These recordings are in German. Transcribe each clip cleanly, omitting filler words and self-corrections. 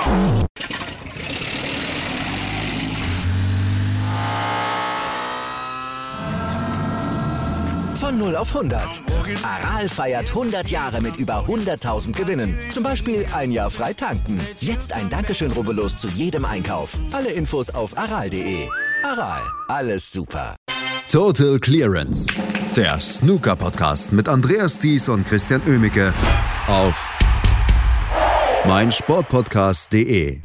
Von 0 auf 100. Aral feiert 100 Jahre mit über 100.000 Gewinnen. Zum Beispiel ein Jahr frei tanken. Jetzt ein Dankeschön, rubbellos zu jedem Einkauf. Alle Infos auf aral.de. Aral, alles super. Total Clearance. Der Snooker-Podcast mit Andreas Thies und Christian Oemicke auf meinsportpodcast.de.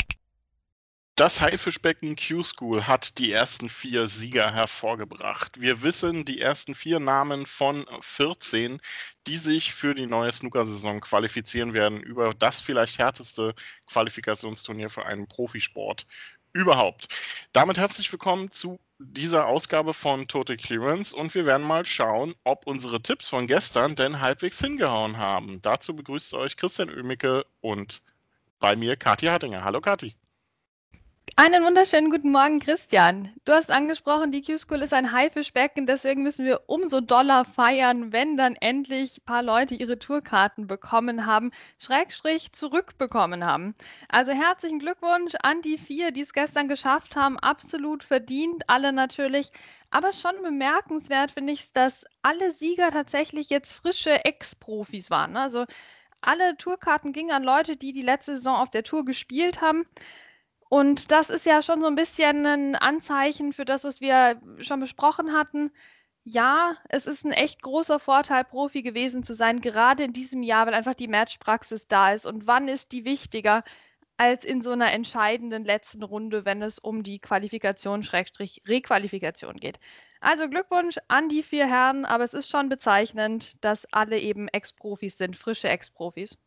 Das Haifischbecken Q-School hat die ersten 4 Sieger hervorgebracht. Wir wissen die ersten 4 Namen von 14, die sich für die neue Snooker-Saison qualifizieren werden, über das vielleicht härteste Qualifikationsturnier für einen Profisport überhaupt. Damit herzlich willkommen zu dieser Ausgabe von Total Clearance und wir werden mal schauen, ob unsere Tipps von gestern denn halbwegs hingehauen haben. Dazu begrüßt euch Christian Oemicke und bei mir Kathi Hartinger. Hallo Kathi. Einen wunderschönen guten Morgen, Christian. Du hast angesprochen, die Q-School ist ein Haifischbecken, deswegen müssen wir umso doller feiern, wenn dann endlich ein paar Leute ihre Tourkarten bekommen haben, / zurückbekommen haben. Also herzlichen Glückwunsch an die 4, die es gestern geschafft haben, absolut verdient, alle natürlich. Aber schon bemerkenswert finde ich es, dass alle Sieger tatsächlich jetzt frische Ex-Profis waren. Also alle Tourkarten gingen an Leute, die letzte Saison auf der Tour gespielt haben. Und das ist ja schon so ein bisschen ein Anzeichen für das, was wir schon besprochen hatten. Ja, es ist ein echt großer Vorteil, Profi gewesen zu sein, gerade in diesem Jahr, weil einfach die Matchpraxis da ist. Und wann ist die wichtiger als in so einer entscheidenden letzten Runde, wenn es um die Qualifikation/Requalifikation geht. Also Glückwunsch an die 4 Herren, aber es ist schon bezeichnend, dass alle eben Ex-Profis sind, frische Ex-Profis.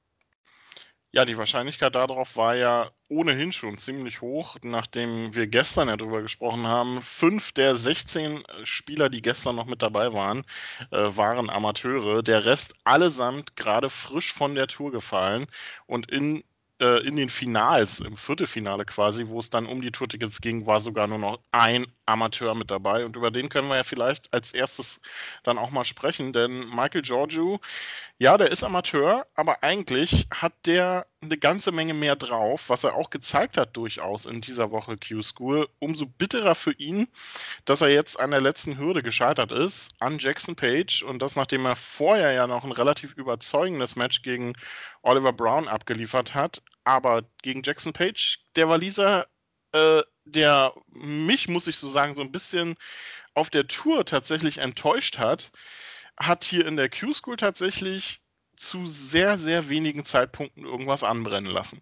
Ja, die Wahrscheinlichkeit darauf war ja ohnehin schon ziemlich hoch, nachdem wir gestern ja drüber gesprochen haben. 5 der 16 Spieler, die gestern noch mit dabei waren, waren Amateure. Der Rest allesamt gerade frisch von der Tour gefallen und in den Finals, im Viertelfinale quasi, wo es dann um die Tourtickets ging, war sogar nur noch ein Amateur mit dabei. Und über den können wir ja vielleicht als erstes dann auch mal sprechen, denn Michael Giorgio, ja, der ist Amateur, aber eigentlich hat der eine ganze Menge mehr drauf, was er auch gezeigt hat durchaus in dieser Woche Q-School. Umso bitterer für ihn, dass er jetzt an der letzten Hürde gescheitert ist, an Jackson Page, und das nachdem er vorher ja noch ein relativ überzeugendes Match gegen Oliver Brown abgeliefert hat. Aber gegen Jackson Page, der Waliser, der mich, muss ich so sagen, so ein bisschen auf der Tour tatsächlich enttäuscht hat hier in der Q-School tatsächlich zu sehr, sehr wenigen Zeitpunkten irgendwas anbrennen lassen.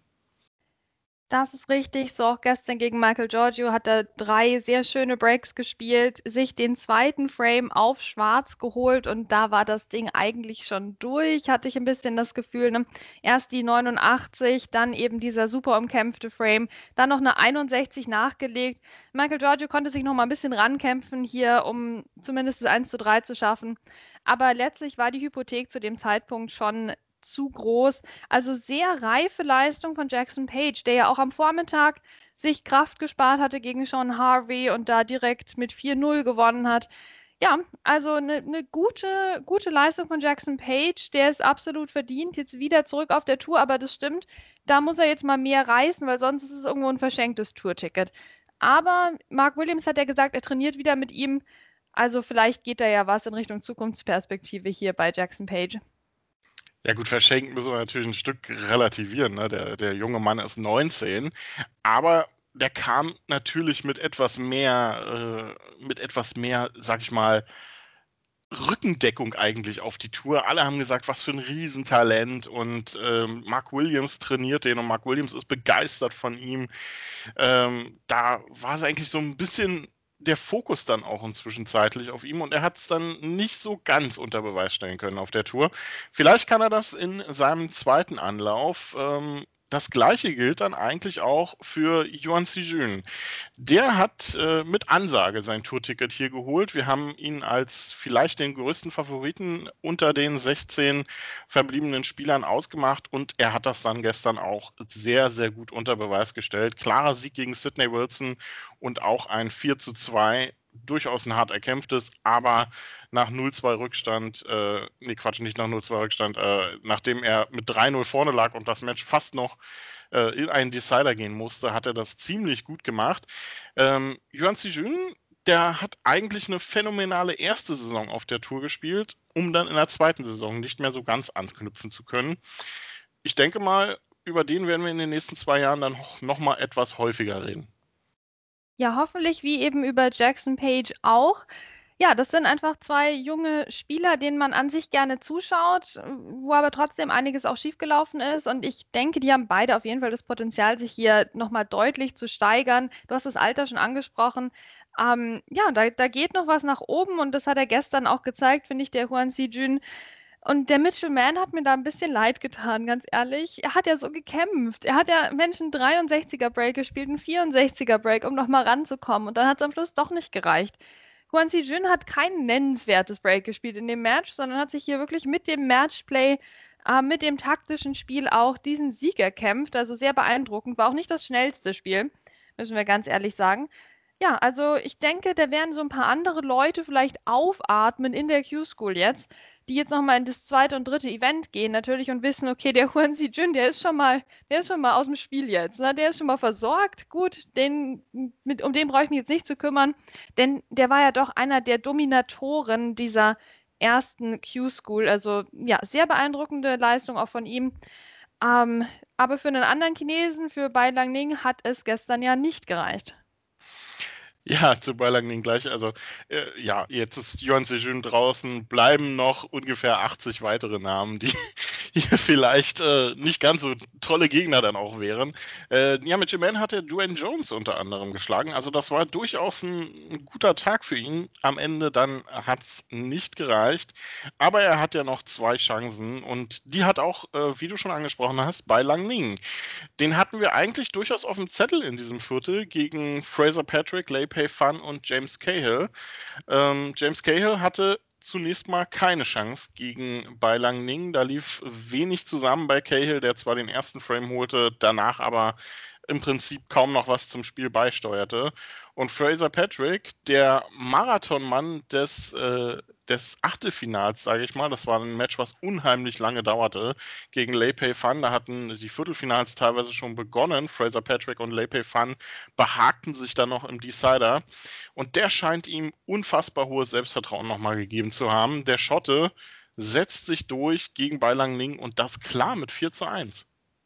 Das ist richtig. So auch gestern gegen Michael Giorgio hat er 3 sehr schöne Breaks gespielt, sich den zweiten Frame auf Schwarz geholt und da war das Ding eigentlich schon durch, hatte ich ein bisschen das Gefühl. Ne? Erst die 89, dann eben dieser super umkämpfte Frame, dann noch eine 61 nachgelegt. Michael Giorgio konnte sich noch mal ein bisschen rankämpfen hier, um zumindest das 1:3 zu schaffen. Aber letztlich war die Hypothek zu dem Zeitpunkt schon zu groß. Also sehr reife Leistung von Jackson Page, der ja auch am Vormittag sich Kraft gespart hatte gegen Sean Harvey und da direkt mit 4:0 gewonnen hat. Ja, also eine gute Leistung von Jackson Page, der ist absolut verdient, jetzt wieder zurück auf der Tour, aber das stimmt, da muss er jetzt mal mehr reißen, weil sonst ist es irgendwo ein verschenktes Tourticket. Aber Mark Williams hat ja gesagt, er trainiert wieder mit ihm, also vielleicht geht da ja was in Richtung Zukunftsperspektive hier bei Jackson Page. Ja gut, verschenken müssen wir natürlich ein Stück relativieren. Ne? Der junge Mann ist 19, aber der kam natürlich mit etwas mehr, sag ich mal, Rückendeckung eigentlich auf die Tour. Alle haben gesagt, was für ein Riesentalent und Mark Williams trainiert den und Mark Williams ist begeistert von ihm. Da war es eigentlich so ein bisschen der Fokus dann auch inzwischen zeitlich auf ihm und er hat es dann nicht so ganz unter Beweis stellen können auf der Tour. Vielleicht kann er das in seinem zweiten Anlauf. Das Gleiche gilt dann eigentlich auch für Yuan Sijun. Der hat mit Ansage sein Tourticket hier geholt. Wir haben ihn als vielleicht den größten Favoriten unter den 16 verbliebenen Spielern ausgemacht und er hat das dann gestern auch sehr, sehr gut unter Beweis gestellt. Klarer Sieg gegen Sidney Wilson und auch ein 4:2 durchaus ein hart erkämpftes, aber nach 0-2 Rückstand, nachdem er mit 3-0 vorne lag und das Match fast noch in einen Decider gehen musste, hat er das ziemlich gut gemacht. Yuan Sijun, der hat eigentlich eine phänomenale erste Saison auf der Tour gespielt, um dann in der zweiten Saison nicht mehr so ganz anknüpfen zu können. Ich denke mal, über den werden wir in den nächsten 2 Jahren dann noch mal etwas häufiger reden. Ja, hoffentlich wie eben über Jackson Page auch. Ja, das sind einfach 2 junge Spieler, denen man an sich gerne zuschaut, wo aber trotzdem einiges auch schiefgelaufen ist. Und ich denke, die haben beide auf jeden Fall das Potenzial, sich hier nochmal deutlich zu steigern. Du hast das Alter schon angesprochen. Ja, da geht noch was nach oben und das hat er gestern auch gezeigt, finde ich, der Yuan Sijun. Und der Mitchell Mann hat mir da ein bisschen leid getan, ganz ehrlich. Er hat ja so gekämpft. Er hat ja Menschen 63er Break gespielt, einen 64er Break, um nochmal ranzukommen. Und dann hat es am Schluss doch nicht gereicht. Yuan Sijun hat kein nennenswertes Break gespielt in dem Match, sondern hat sich hier wirklich mit dem Matchplay, mit dem taktischen Spiel auch diesen Sieg erkämpft. Also sehr beeindruckend. War auch nicht das schnellste Spiel, müssen wir ganz ehrlich sagen. Ja, also ich denke, da werden so ein paar andere Leute vielleicht aufatmen in der Q-School jetzt, die jetzt nochmal in das zweite und dritte Event gehen natürlich und wissen, okay, der Yuan Sijun, der ist schon mal aus dem Spiel jetzt, ne? Der ist schon mal versorgt. Gut, um den brauche ich mich jetzt nicht zu kümmern, denn der war ja doch einer der Dominatoren dieser ersten Q-School. Also ja, sehr beeindruckende Leistung auch von ihm. Aber für einen anderen Chinesen, für Bai Langning, hat es gestern ja nicht gereicht. Ja, zu Bai Langning gleich. Also jetzt ist Yuan Sijun draußen, bleiben noch ungefähr 80 weitere Namen, die hier vielleicht nicht ganz so tolle Gegner dann auch wären. Mitchell Mann hat Dwayne Jones unter anderem geschlagen. Also das war durchaus ein guter Tag für ihn. Am Ende dann hat es nicht gereicht. Aber er hat ja noch 2 Chancen und die hat auch, wie du schon angesprochen hast, Bai Langning. Den hatten wir eigentlich durchaus auf dem Zettel in diesem Viertel gegen Fraser Patrick, Lei Pei Fan und James Cahill. James Cahill hatte zunächst mal keine Chance gegen Bai Langning. Da lief wenig zusammen bei Cahill, der zwar den ersten Frame holte, danach aber im Prinzip kaum noch was zum Spiel beisteuerte. Und Fraser Patrick, der Marathonmann des Achtelfinals, sage ich mal, das war ein Match, was unheimlich lange dauerte, gegen Lei Pei Fan. Da hatten die Viertelfinals teilweise schon begonnen. Fraser Patrick und Lei Pei Fan behagten sich dann noch im Decider. Und der scheint ihm unfassbar hohes Selbstvertrauen nochmal gegeben zu haben. Der Schotte setzt sich durch gegen Bai Langning und das klar mit 4:1.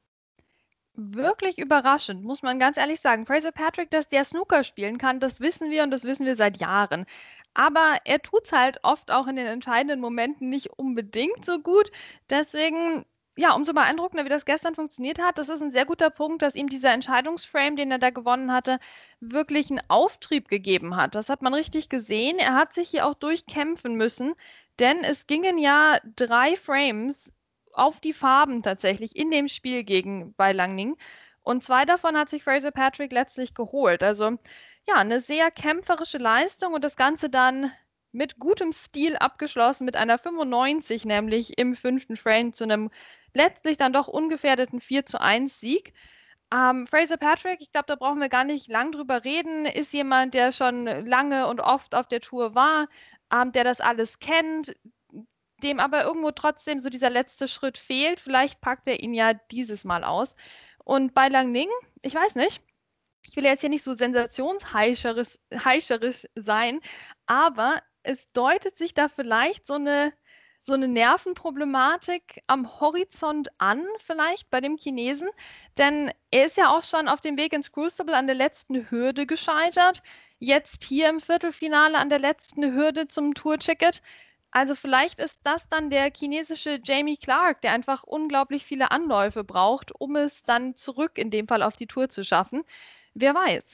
Wirklich überraschend, muss man ganz ehrlich sagen. Fraser Patrick, dass der Snooker spielen kann, das wissen wir und das wissen wir seit Jahren. Aber er tut's halt oft auch in den entscheidenden Momenten nicht unbedingt so gut. Deswegen, ja, umso beeindruckender, wie das gestern funktioniert hat. Das ist ein sehr guter Punkt, dass ihm dieser Entscheidungsframe, den er da gewonnen hatte, wirklich einen Auftrieb gegeben hat. Das hat man richtig gesehen. Er hat sich hier auch durchkämpfen müssen, denn es gingen ja 3 Frames auf die Farben tatsächlich in dem Spiel gegen Bai Langning. Und 2 davon hat sich Fraser Patrick letztlich geholt. Also ja, eine sehr kämpferische Leistung und das Ganze dann mit gutem Stil abgeschlossen, mit einer 95 nämlich im 5. Frame zu einem letztlich dann doch ungefährdeten 4:1 Sieg. Fraser Patrick, ich glaube, da brauchen wir gar nicht lang drüber reden, ist jemand, der schon lange und oft auf der Tour war, der das alles kennt, dem aber irgendwo trotzdem so dieser letzte Schritt fehlt. Vielleicht packt er ihn ja dieses Mal aus. Und bei Langning, ich weiß nicht, ich will jetzt hier nicht so sensationsheischerisch sein, aber es deutet sich da vielleicht so eine Nervenproblematik am Horizont an, vielleicht bei dem Chinesen. Denn er ist ja auch schon auf dem Weg ins Crucible an der letzten Hürde gescheitert. Jetzt hier im Viertelfinale an der letzten Hürde zum Tourticket. Also vielleicht ist das dann der chinesische Jamie Clark, der einfach unglaublich viele Anläufe braucht, um es dann zurück in dem Fall auf die Tour zu schaffen. Wer weiß.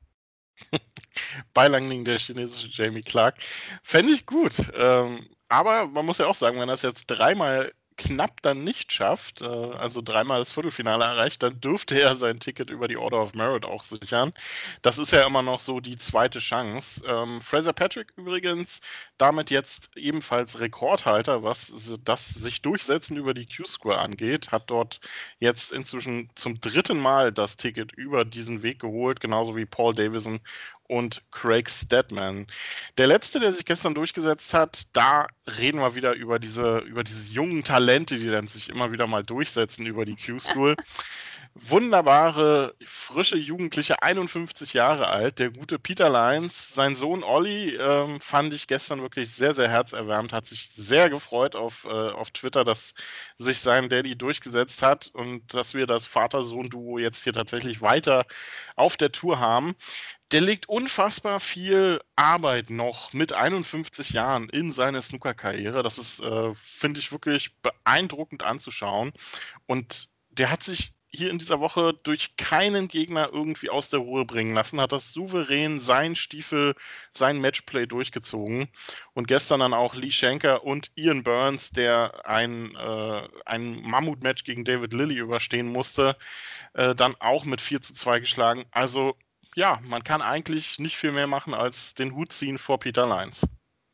Bai Langning, der chinesische Jamie Clark. Fände ich gut. Aber man muss ja auch sagen, wenn er es jetzt 3-mal knapp dann nicht schafft, also 3-mal das Viertelfinale erreicht, dann dürfte er sein Ticket über die Order of Merit auch sichern. Das ist ja immer noch so die zweite Chance. Fraser Patrick übrigens damit jetzt ebenfalls Rekordhalter, was das sich durchsetzen über die Q-Score angeht, hat dort jetzt inzwischen zum 3. Mal das Ticket über diesen Weg geholt, genauso wie Paul Davison und Craig Stedman. Der letzte, der sich gestern durchgesetzt hat, da reden wir wieder über diese jungen Talente, die dann sich immer wieder mal durchsetzen über die Q-School. Wunderbare, frische Jugendliche, 51 Jahre alt, der gute Peter Lyons. Sein Sohn Olli fand ich gestern wirklich sehr, sehr herzerwärmend, hat sich sehr gefreut auf Twitter, dass sich sein Daddy durchgesetzt hat und dass wir das Vater-Sohn-Duo jetzt hier tatsächlich weiter auf der Tour haben. Der legt unfassbar viel Arbeit noch mit 51 Jahren in seine Snooker-Karriere. Das ist, finde ich, wirklich beeindruckend anzuschauen. Und der hat sich hier in dieser Woche durch keinen Gegner irgendwie aus der Ruhe bringen lassen, hat das souverän sein Stiefel, sein Matchplay durchgezogen und gestern dann auch Lee Schenker und Ian Burns, der ein Mammutmatch gegen David Lilley überstehen musste, dann auch mit 4:2 geschlagen. Also ja, man kann eigentlich nicht viel mehr machen als den Hut ziehen vor Peter Lyons.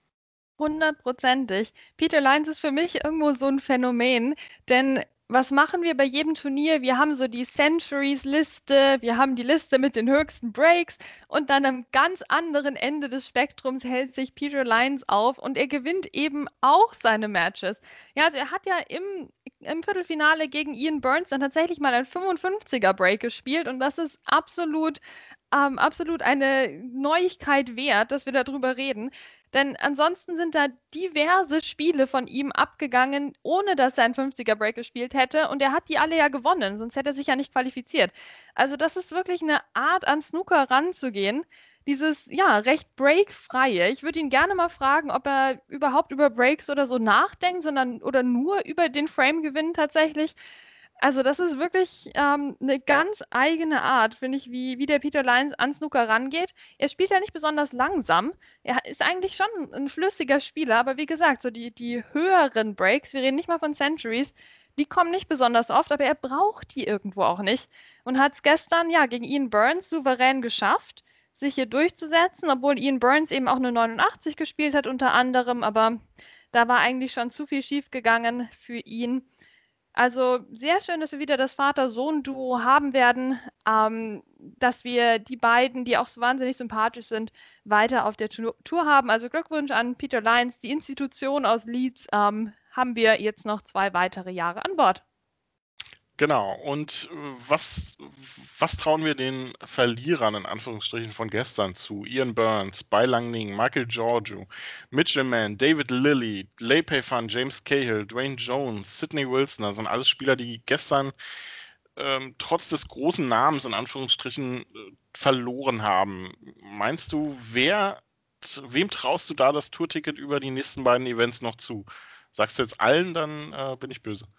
100%. Peter Lyons ist für mich irgendwo so ein Phänomen, denn was machen wir bei jedem Turnier? Wir haben so die Centuries-Liste, wir haben die Liste mit den höchsten Breaks und dann am ganz anderen Ende des Spektrums hält sich Peter Lyons auf und er gewinnt eben auch seine Matches. Ja, also er hat ja im Viertelfinale gegen Ian Burns dann tatsächlich mal ein 55er Break gespielt und das ist absolut eine Neuigkeit wert, dass wir darüber reden. Denn ansonsten sind da diverse Spiele von ihm abgegangen, ohne dass er einen 50er Break gespielt hätte. Und er hat die alle ja gewonnen, sonst hätte er sich ja nicht qualifiziert. Also das ist wirklich eine Art, an Snooker ranzugehen. Dieses, ja, recht breakfreie. Ich würde ihn gerne mal fragen, ob er überhaupt über Breaks oder so nachdenkt, oder nur über den Frame-Gewinn tatsächlich. Also das ist wirklich eine ganz eigene Art, finde ich, wie der Peter Lyons an Snooker rangeht. Er spielt ja nicht besonders langsam. Er ist eigentlich schon ein flüssiger Spieler, aber wie gesagt, so die höheren Breaks, wir reden nicht mal von Centuries, die kommen nicht besonders oft, aber er braucht die irgendwo auch nicht. Und hat es gestern ja gegen Ian Burns souverän geschafft, sich hier durchzusetzen, obwohl Ian Burns eben auch eine 89 gespielt hat unter anderem, aber da war eigentlich schon zu viel schief gegangen für ihn. Also sehr schön, dass wir wieder das Vater-Sohn-Duo haben werden, dass wir die beiden, die auch so wahnsinnig sympathisch sind, weiter auf der Tour haben. Also Glückwunsch an Peter Lyons, die Institution aus Leeds, haben wir jetzt noch 2 weitere Jahre an Bord. Genau, und was trauen wir den Verlierern in Anführungsstrichen von gestern zu? Ian Burns, Bai Langning, Michael Giorgio, Mitchell Mann, David Lilley, Lei Pei-Fan, James Cahill, Dwayne Jones, Sidney Wilson, das sind alles Spieler, die gestern trotz des großen Namens in Anführungsstrichen verloren haben. Meinst du, wem traust du da das Tourticket über die nächsten beiden Events noch zu? Sagst du jetzt allen, dann bin ich böse.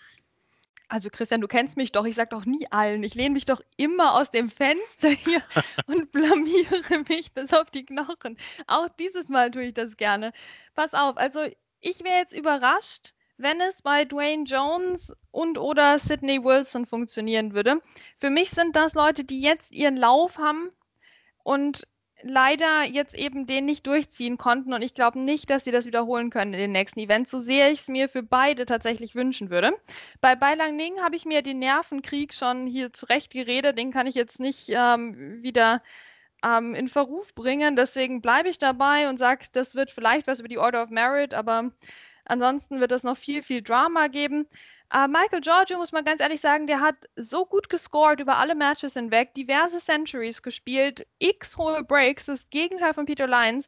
Also Christian, du kennst mich doch, ich sag doch nie allen. Ich lehne mich doch immer aus dem Fenster hier und blamiere mich bis auf die Knochen. Auch dieses Mal tue ich das gerne. Pass auf, also ich wäre jetzt überrascht, wenn es bei Dwayne Jones und oder Sidney Wilson funktionieren würde. Für mich sind das Leute, die jetzt ihren Lauf haben und leider jetzt eben den nicht durchziehen konnten und ich glaube nicht, dass sie das wiederholen können in den nächsten Events, so sehr ich es mir für beide tatsächlich wünschen würde. Bei Bai Langning habe ich mir den Nervenkrieg schon hier zurecht geredet, den kann ich jetzt nicht wieder in Verruf bringen, deswegen bleibe ich dabei und sage, das wird vielleicht was über die Order of Merit, aber ansonsten wird es noch viel, viel Drama geben. Michael Giorgio, muss man ganz ehrlich sagen, der hat so gut gescored über alle Matches hinweg, diverse Centuries gespielt, x hohe Breaks, das Gegenteil von Peter Lyons.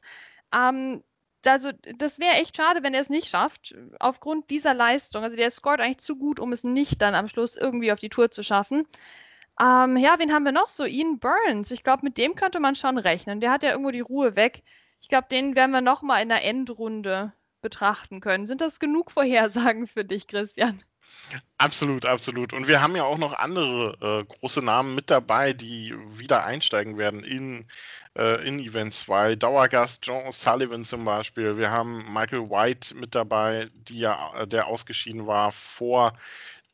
Also das wäre echt schade, wenn er es nicht schafft, aufgrund dieser Leistung. Also der scored eigentlich zu gut, um es nicht dann am Schluss irgendwie auf die Tour zu schaffen. Ja, wen haben wir noch so? Ian Burns. Ich glaube, mit dem könnte man schon rechnen. Der hat ja irgendwo die Ruhe weg. Ich glaube, den werden wir nochmal in der Endrunde betrachten können. Sind das genug Vorhersagen für dich, Christian? Absolut, absolut. Und wir haben ja auch noch andere große Namen mit dabei, die wieder einsteigen werden in Event 2. Dauergast John O'Sullivan zum Beispiel. Wir haben Michael White mit dabei, der ausgeschieden war vor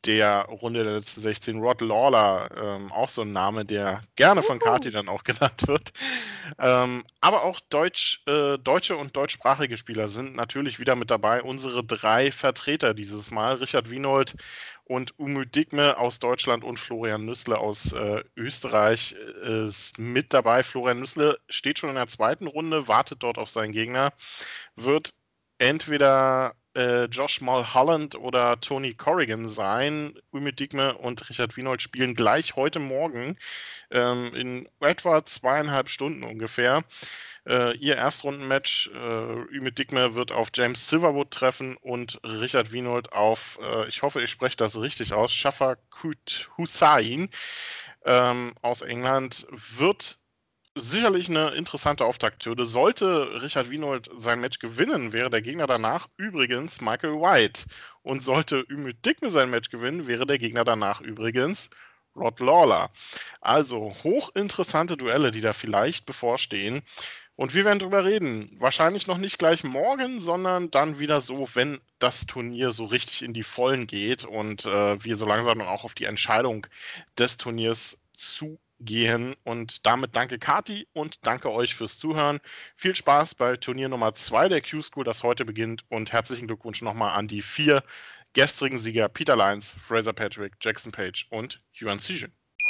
der Runde der letzten 16. Rod Lawler, auch so ein Name, der gerne von Kati dann auch genannt wird. Aber auch deutsche und deutschsprachige Spieler sind natürlich wieder mit dabei. Unsere 3 Vertreter dieses Mal, Richard Wienold und Umut Digme aus Deutschland und Florian Nüssle aus Österreich ist mit dabei. Florian Nüssle steht schon in der 2. Runde, wartet dort auf seinen Gegner, wird entweder Josh Mulholland oder Tony Corrigan sein. Umut Digme und Richard Wienold spielen gleich heute Morgen in etwa 2,5 Stunden ungefähr. Ihr Erstrundenmatch. Umut Digme wird auf James Silverwood treffen und Richard Wienold auf, ich hoffe, ich spreche das richtig aus, Shafaqat Hussain aus England. Wird sicherlich eine interessante Auftakthürde. Sollte Richard Wienold sein Match gewinnen, wäre der Gegner danach übrigens Michael White. Und sollte Umut Digme sein Match gewinnen, wäre der Gegner danach übrigens Rod Lawler. Also hochinteressante Duelle, die da vielleicht bevorstehen. Und wir werden drüber reden. Wahrscheinlich noch nicht gleich morgen, sondern dann wieder so, wenn das Turnier so richtig in die Vollen geht und wir so langsam dann auch auf die Entscheidung des Turniers zugehen. Und damit danke Kati und danke euch fürs Zuhören. Viel Spaß bei Turnier Nummer 2 der Q-School, das heute beginnt. Und herzlichen Glückwunsch nochmal an die 4 gestrigen Sieger Peter Lyons, Fraser Patrick, Jackson Page und Yuan Sijun.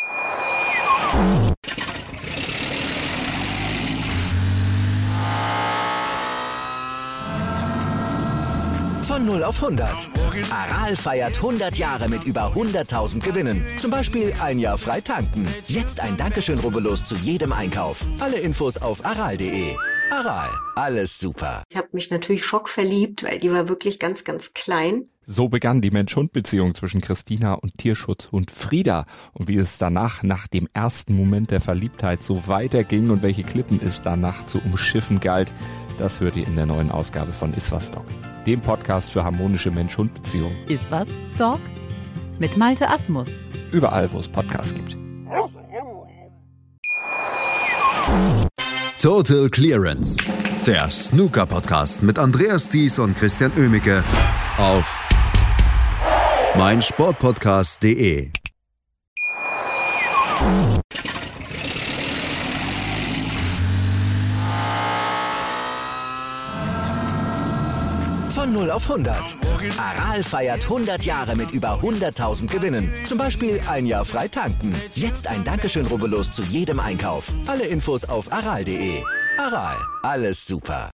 Von 0 auf 100. Aral feiert 100 Jahre mit über 100.000 Gewinnen. Zum Beispiel ein Jahr frei tanken. Jetzt ein Dankeschön, rubbellos zu jedem Einkauf. Alle Infos auf aral.de. Aral, alles super. Ich habe mich natürlich schockverliebt, weil die war wirklich ganz, ganz klein. So begann die Mensch-Hund-Beziehung zwischen Christina und Tierschutzhund Frieda. Und wie es danach, nach dem ersten Moment der Verliebtheit, so weiterging und welche Klippen es danach zu umschiffen galt, das hört ihr in der neuen Ausgabe von Iswas Dog, dem Podcast für harmonische Mensch-Hund-Beziehungen. Iswas Dog mit Malte Asmus. Überall, wo es Podcasts gibt. Total Clearance, der Snooker-Podcast mit Andreas Thies und Christian Oemicke auf meinsportpodcast.de. Von 0 auf 100. Aral feiert 100 Jahre mit über 100.000 Gewinnen. Zum Beispiel ein Jahr frei tanken. Jetzt ein Dankeschön, rubbellos zu jedem Einkauf. Alle Infos auf aral.de. Aral, alles super.